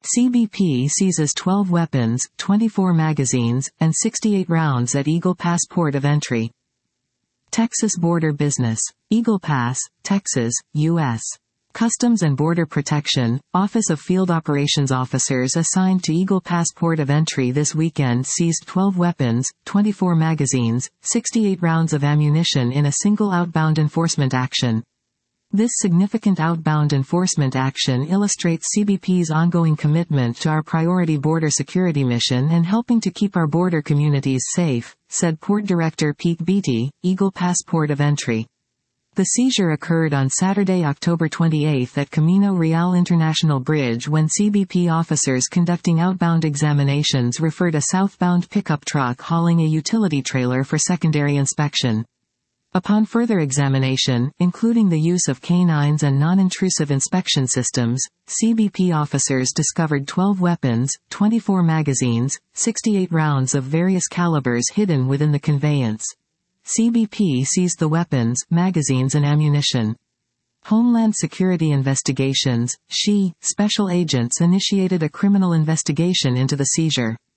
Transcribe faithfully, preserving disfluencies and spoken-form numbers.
C B P seizes twelve weapons, twenty-four magazines, and sixty-eight rounds at Eagle Pass port of entry. Texas Border Business. Eagle Pass, Texas, U S Customs and Border Protection, Office of Field Operations officers assigned to Eagle Pass port of entry this weekend seized twelve weapons, twenty-four magazines, sixty-eight rounds of ammunition in a single outbound enforcement action. This significant outbound enforcement action illustrates C B P's ongoing commitment to our priority border security mission and helping to keep our border communities safe, said Port Director Pete Beatty, Eagle Pass port of entry. The seizure occurred on Saturday, October twenty-eighth at Camino Real International Bridge when C B P officers conducting outbound examinations referred a southbound pickup truck hauling a utility trailer for secondary inspection. Upon further examination, including the use of canines and non-intrusive inspection systems, C B P officers discovered twelve weapons, twenty-four magazines, sixty-eight rounds of various calibers hidden within the conveyance. C B P seized the weapons, magazines and ammunition. Homeland Security Investigations, S H E, special agents initiated a criminal investigation into the seizure.